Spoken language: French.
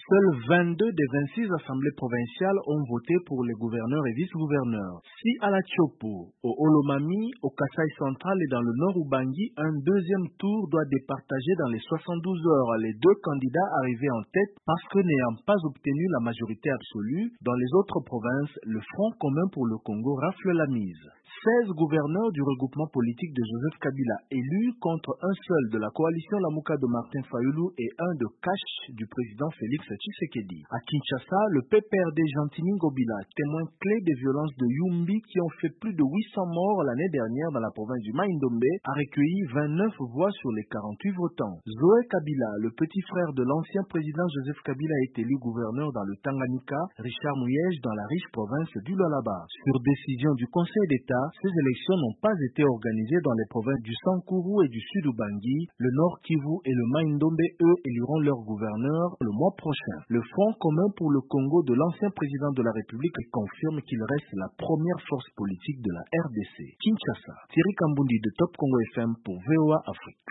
Seuls 22 des 26 assemblées provinciales ont voté pour les gouverneurs et vice-gouverneurs. Si à la Tchopo, au Olomami, au Kasaï central et dans le nord Ubangi, un deuxième tour doit départager dans les 72 heures les deux candidats arrivés en tête parce que n'ayant pas obtenu la majorité absolue, dans les autres provinces, le Front commun pour le Congo rafle la mise. 16 gouverneurs du regroupement politique de Joseph Kabila élus contre un seul de la coalition Lamuka de Martin Fayulu et un de Cash du président Félix Tshisekedi. À Kinshasa, le PPRD Gentini Ngobila, témoin clé des violences de Yumbi qui ont fait plus de 800 morts l'année dernière dans la province du Mai-Ndombe, a recueilli 29 voix sur les 48 votants. Zoé Kabila, le petit frère de l'ancien président Joseph Kabila, est élu gouverneur dans le Tanganyika, Richard Mouyej dans la riche province du Lualaba. Sur décision du Conseil d'État, ces élections n'ont pas été organisées dans les provinces du Sankuru et du Sud Ubangi. Le Nord Kivu et le Mai-Ndombe, eux, éliront leur gouverneur le mois prochain. Le Front commun pour le Congo de l'ancien président de la République confirme qu'il reste la première force politique de la RDC. Kinshasa, Thierry Kambundi de Top Congo FM pour VOA Afrique.